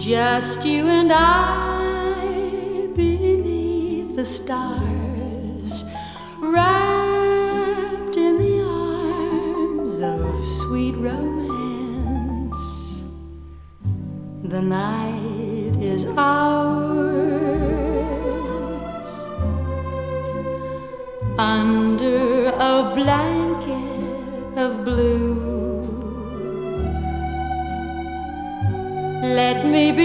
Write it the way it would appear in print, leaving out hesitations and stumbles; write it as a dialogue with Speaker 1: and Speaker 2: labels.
Speaker 1: Just you and I beneath the stars, wrapped in the arms of sweet romance. The night is ours under a blanket of blue. Let me be